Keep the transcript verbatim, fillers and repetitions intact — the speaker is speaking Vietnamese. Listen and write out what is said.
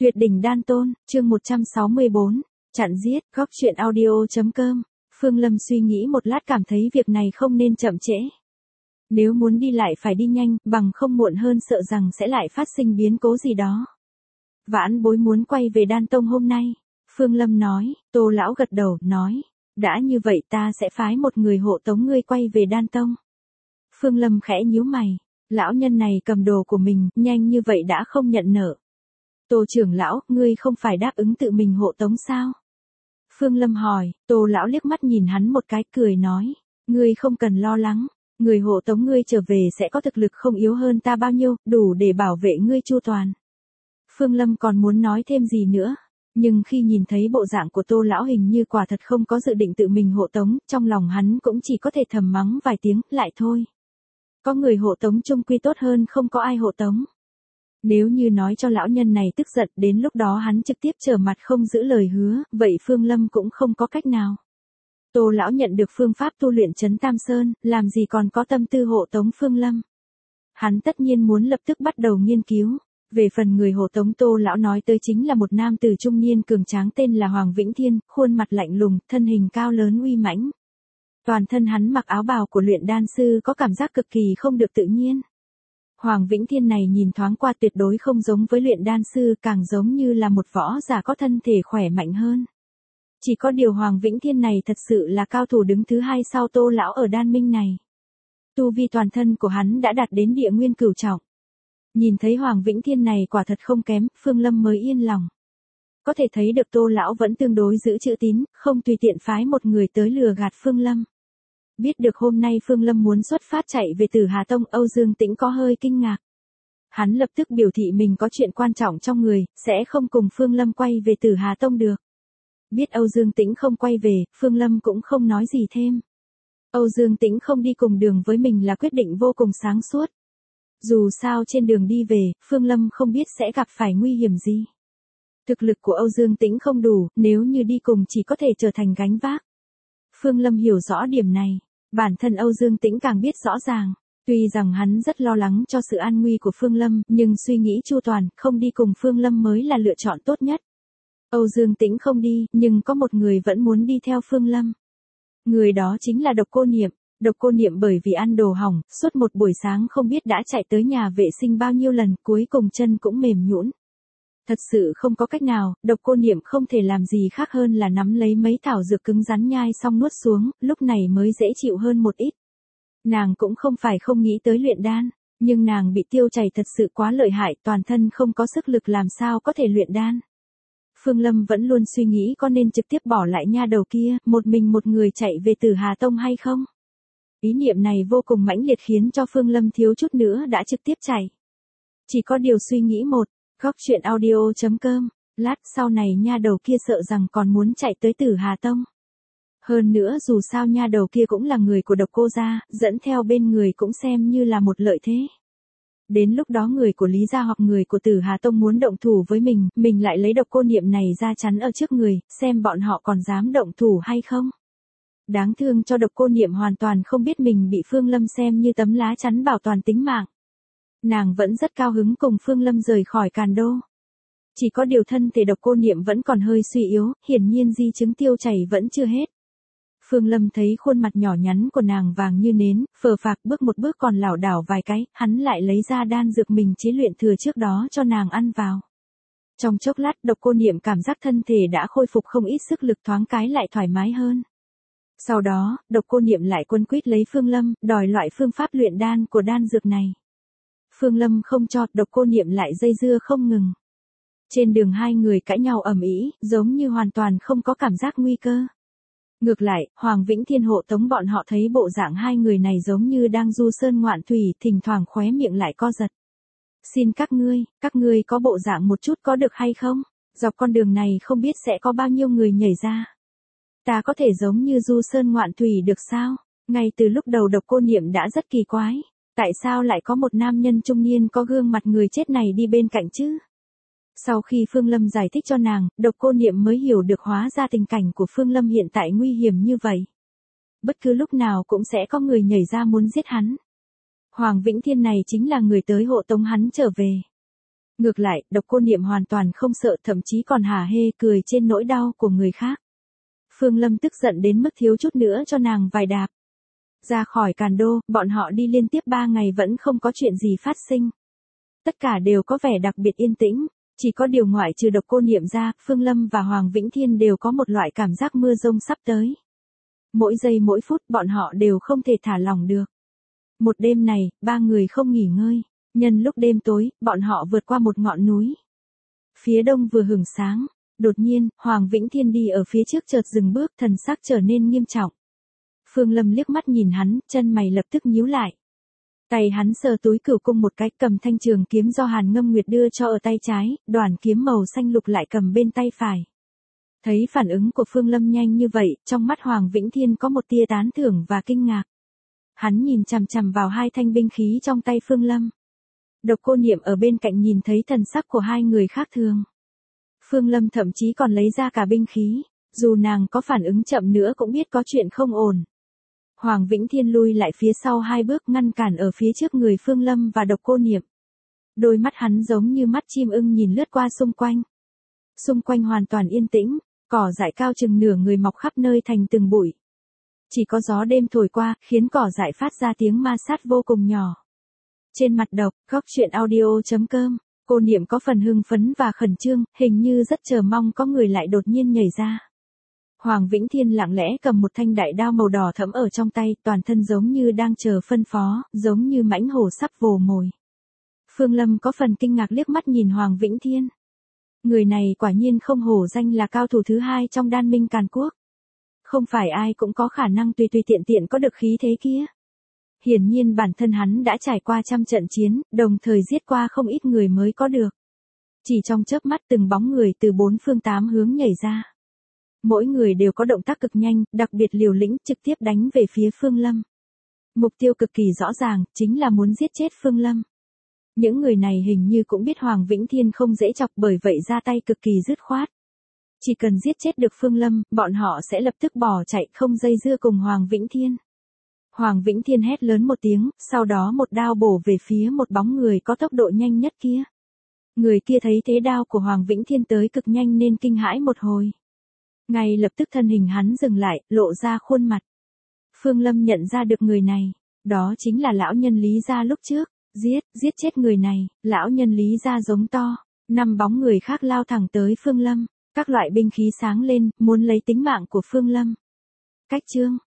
Tuyệt đỉnh đan tôn, chương một trăm sáu mươi bốn, chặn giết, góc chuyện audio.com. Phương Lâm suy nghĩ một lát cảm thấy việc này không nên chậm trễ. Nếu muốn đi lại phải đi nhanh, bằng không muộn hơn sợ rằng sẽ lại phát sinh biến cố gì đó. Vãn bối muốn quay về đan tông hôm nay. Phương Lâm nói, Tô lão gật đầu, nói, đã như vậy ta sẽ phái một người hộ tống ngươi quay về đan tông. Phương Lâm khẽ nhíu mày, lão nhân này cầm đồ của mình, nhanh như vậy đã không nhận nợ. Tô trưởng lão, ngươi không phải đáp ứng tự mình hộ tống sao? Phương Lâm hỏi, Tô lão liếc mắt nhìn hắn một cái cười nói, ngươi không cần lo lắng, người hộ tống ngươi trở về sẽ có thực lực không yếu hơn ta bao nhiêu, đủ để bảo vệ ngươi chu toàn. Phương Lâm còn muốn nói thêm gì nữa, nhưng khi nhìn thấy bộ dạng của Tô lão hình như quả thật không có dự định tự mình hộ tống, trong lòng hắn cũng chỉ có thể thầm mắng vài tiếng, lại thôi. Có người hộ tống chung quy tốt hơn không có ai hộ tống. Nếu như nói cho lão nhân này tức giận, đến lúc đó hắn trực tiếp trở mặt không giữ lời hứa, vậy Phương Lâm cũng không có cách nào. Tô lão nhận được phương pháp tu luyện Trấn Tam Sơn, làm gì còn có tâm tư hộ tống Phương Lâm. Hắn tất nhiên muốn lập tức bắt đầu nghiên cứu. Về phần người hộ tống Tô lão nói tới chính là một nam tử trung niên cường tráng tên là Hoàng Vĩnh Thiên, khuôn mặt lạnh lùng, thân hình cao lớn uy mãnh. Toàn thân hắn mặc áo bào của luyện đan sư có cảm giác cực kỳ không được tự nhiên. Hoàng Vĩnh Thiên này nhìn thoáng qua tuyệt đối không giống với luyện đan sư, càng giống như là một võ giả có thân thể khỏe mạnh hơn. Chỉ có điều Hoàng Vĩnh Thiên này thật sự là cao thủ đứng thứ hai sau Tô lão ở đan minh này. Tu vi toàn thân của hắn đã đạt đến địa nguyên cửu trọng. Nhìn thấy Hoàng Vĩnh Thiên này quả thật không kém, Phương Lâm mới yên lòng. Có thể thấy được Tô lão vẫn tương đối giữ chữ tín, không tùy tiện phái một người tới lừa gạt Phương Lâm. Biết được hôm nay Phương Lâm muốn xuất phát chạy về Tử Hà Tông, Âu Dương Tĩnh có hơi kinh ngạc. Hắn lập tức biểu thị mình có chuyện quan trọng trong người, sẽ không cùng Phương Lâm quay về Tử Hà Tông được. Biết Âu Dương Tĩnh không quay về, Phương Lâm cũng không nói gì thêm. Âu Dương Tĩnh không đi cùng đường với mình là quyết định vô cùng sáng suốt. Dù sao trên đường đi về, Phương Lâm không biết sẽ gặp phải nguy hiểm gì. Thực lực của Âu Dương Tĩnh không đủ, nếu như đi cùng chỉ có thể trở thành gánh vác. Phương Lâm hiểu rõ điểm này, bản thân Âu Dương Tĩnh càng biết rõ ràng. Tuy rằng hắn rất lo lắng cho sự an nguy của Phương Lâm, nhưng suy nghĩ chu toàn, không đi cùng Phương Lâm mới là lựa chọn tốt nhất. Âu Dương Tĩnh không đi, nhưng có một người vẫn muốn đi theo Phương Lâm. Người đó chính là Độc Cô Niệm. Độc Cô Niệm bởi vì ăn đồ hỏng, suốt một buổi sáng không biết đã chạy tới nhà vệ sinh bao nhiêu lần, cuối cùng chân cũng mềm nhũn. Thật sự không có cách nào, Độc Cô Niệm không thể làm gì khác hơn là nắm lấy mấy thảo dược cứng rắn nhai xong nuốt xuống, lúc này mới dễ chịu hơn một ít. Nàng cũng không phải không nghĩ tới luyện đan, nhưng nàng bị tiêu chảy thật sự quá lợi hại, toàn thân không có sức lực làm sao có thể luyện đan. Phương Lâm vẫn luôn suy nghĩ có nên trực tiếp bỏ lại nha đầu kia, một mình một người chạy về Tử Hà Tông hay không. Ý niệm này vô cùng mãnh liệt khiến cho Phương Lâm thiếu chút nữa đã trực tiếp chạy. Chỉ có điều suy nghĩ một, góc chuyện audio.com, lát sau này nha đầu kia sợ rằng còn muốn chạy tới Tử Hà Tông. Hơn nữa dù sao nha đầu kia cũng là người của Độc Cô gia, dẫn theo bên người cũng xem như là một lợi thế. Đến lúc đó người của Lý gia hoặc người của Tử Hà Tông muốn động thủ với mình, mình lại lấy Độc Cô Niệm này ra chắn ở trước người, xem bọn họ còn dám động thủ hay không. Đáng thương cho Độc Cô Niệm hoàn toàn không biết mình bị Phương Lâm xem như tấm lá chắn bảo toàn tính mạng. Nàng vẫn rất cao hứng cùng Phương Lâm rời khỏi Càn Đô. Chỉ có điều thân thể Độc Cô Niệm vẫn còn hơi suy yếu, hiển nhiên di chứng tiêu chảy vẫn chưa hết. Phương Lâm thấy khuôn mặt nhỏ nhắn của nàng vàng như nến, phờ phạc bước một bước còn lảo đảo vài cái, hắn lại lấy ra đan dược mình chế luyện thừa trước đó cho nàng ăn vào. Trong chốc lát Độc Cô Niệm cảm giác thân thể đã khôi phục không ít sức lực, thoáng cái lại thoải mái hơn. Sau đó, Độc Cô Niệm lại quấn quýt lấy Phương Lâm, đòi loại phương pháp luyện đan của đan dược này. Phương Lâm không cho, Độc Cô Niệm lại dây dưa không ngừng. Trên đường hai người cãi nhau ầm ĩ, giống như hoàn toàn không có cảm giác nguy cơ. Ngược lại, Hoàng Vĩnh Thiên hộ tống bọn họ thấy bộ dạng hai người này giống như đang du sơn ngoạn thủy, thỉnh thoảng khóe miệng lại co giật. Xin các ngươi, các ngươi có bộ dạng một chút có được hay không? Dọc con đường này không biết sẽ có bao nhiêu người nhảy ra. Ta có thể giống như du sơn ngoạn thủy được sao? Ngay từ lúc đầu Độc Cô Niệm đã rất kỳ quái. Tại sao lại có một nam nhân trung niên có gương mặt người chết này đi bên cạnh chứ? Sau khi Phương Lâm giải thích cho nàng, Độc Cô Niệm mới hiểu được hóa ra tình cảnh của Phương Lâm hiện tại nguy hiểm như vậy. Bất cứ lúc nào cũng sẽ có người nhảy ra muốn giết hắn. Hoàng Vĩnh Thiên này chính là người tới hộ tống hắn trở về. Ngược lại, Độc Cô Niệm hoàn toàn không sợ, thậm chí còn hả hê cười trên nỗi đau của người khác. Phương Lâm tức giận đến mức thiếu chút nữa cho nàng vài đạp. Ra khỏi Càn Đô, bọn họ đi liên tiếp ba ngày vẫn không có chuyện gì phát sinh. Tất cả đều có vẻ đặc biệt yên tĩnh, chỉ có điều ngoại trừ Độc Cô Niệm ra, Phương Lâm và Hoàng Vĩnh Thiên đều có một loại cảm giác mưa rông sắp tới. Mỗi giây mỗi phút bọn họ đều không thể thả lỏng được. Một đêm này, ba người không nghỉ ngơi, nhân lúc đêm tối, bọn họ vượt qua một ngọn núi. Phía đông vừa hửng sáng, đột nhiên, Hoàng Vĩnh Thiên đi ở phía trước chợt dừng bước, thần sắc trở nên nghiêm trọng. Phương Lâm liếc mắt nhìn hắn, chân mày lập tức nhíu lại. Tay hắn sờ túi cửu cung một cái, cầm thanh trường kiếm do Hàn Ngâm Nguyệt đưa cho ở tay trái, đoàn kiếm màu xanh lục lại cầm bên tay phải. Thấy phản ứng của Phương Lâm nhanh như vậy, trong mắt Hoàng Vĩnh Thiên có một tia tán thưởng và kinh ngạc. Hắn nhìn chằm chằm vào hai thanh binh khí trong tay Phương Lâm. Độc Cô Niệm ở bên cạnh nhìn thấy thần sắc của hai người khác thường. Phương Lâm thậm chí còn lấy ra cả binh khí, dù nàng có phản ứng chậm nữa cũng biết có chuyện không ổn. Hoàng Vĩnh Thiên lui lại phía sau hai bước, ngăn cản ở phía trước người Phương Lâm và Độc Cô Niệm. Đôi mắt hắn giống như mắt chim ưng nhìn lướt qua xung quanh. Xung quanh hoàn toàn yên tĩnh, cỏ dại cao chừng nửa người mọc khắp nơi thành từng bụi. Chỉ có gió đêm thổi qua, khiến cỏ dại phát ra tiếng ma sát vô cùng nhỏ. Trên mặt Độc, góc truyện audio chấm com, Cô Niệm có phần hưng phấn và khẩn trương, hình như rất chờ mong có người lại đột nhiên nhảy ra. Hoàng Vĩnh Thiên lặng lẽ cầm một thanh đại đao màu đỏ thẫm ở trong tay, toàn thân giống như đang chờ phân phó, giống như mãnh hổ sắp vồ mồi. Phương Lâm có phần kinh ngạc liếc mắt nhìn Hoàng Vĩnh Thiên. Người này quả nhiên không hổ danh là cao thủ thứ hai trong Đan Minh Càn Quốc. Không phải ai cũng có khả năng tùy tùy tiện tiện có được khí thế kia. Hiển nhiên bản thân hắn đã trải qua trăm trận chiến, đồng thời giết qua không ít người mới có được. Chỉ trong chớp mắt từng bóng người từ bốn phương tám hướng nhảy ra. Mỗi người đều có động tác cực nhanh, đặc biệt liều lĩnh, trực tiếp đánh về phía Phương Lâm. Mục tiêu cực kỳ rõ ràng, chính là muốn giết chết Phương Lâm. Những người này hình như cũng biết Hoàng Vĩnh Thiên không dễ chọc, bởi vậy ra tay cực kỳ dứt khoát. Chỉ cần giết chết được Phương Lâm, bọn họ sẽ lập tức bỏ chạy, không dây dưa cùng Hoàng Vĩnh Thiên. Hoàng Vĩnh Thiên hét lớn một tiếng, sau đó một đao bổ về phía một bóng người có tốc độ nhanh nhất kia. Người kia thấy thế đao của Hoàng Vĩnh Thiên tới cực nhanh nên kinh hãi một hồi. Ngay lập tức thân hình hắn dừng lại, lộ ra khuôn mặt. Phương Lâm nhận ra được người này, đó chính là lão nhân Lý Gia lúc trước. Giết, giết chết người này, lão nhân Lý Gia giống to. Năm bóng người khác lao thẳng tới Phương Lâm, các loại binh khí sáng lên, muốn lấy tính mạng của Phương Lâm. Cách chương